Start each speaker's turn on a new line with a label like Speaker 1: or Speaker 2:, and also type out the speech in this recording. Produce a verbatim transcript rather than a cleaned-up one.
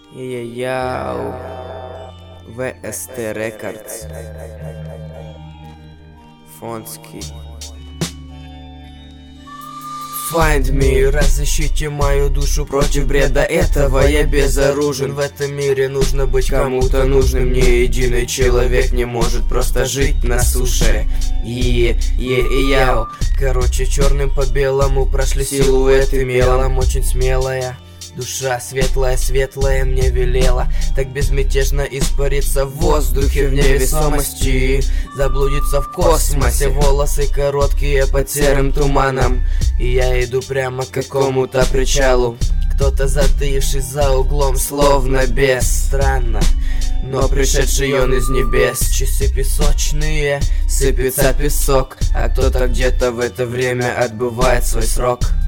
Speaker 1: Яу, ви эс ти Records, Фонский. Find me, разыщите мою душу против бреда этого. Я безоружен, в этом мире нужно быть кому-то нужным. Ни единый человек не может просто жить на суше. И, и, и яу. Короче, черным по белому прошли силуэты мелом. Очень смелая душа, светлая, светлая мне велела так безмятежно испариться в воздухе в невесомости, заблудиться в космосе. Волосы короткие под серым туманом, и я иду прямо к какому-то причалу. Кто-то, затаившись за углом, словно бес. Странно, но пришедший он из небес. Часы песочные, сыпется песок, а кто-то где-то в это время отбывает свой срок.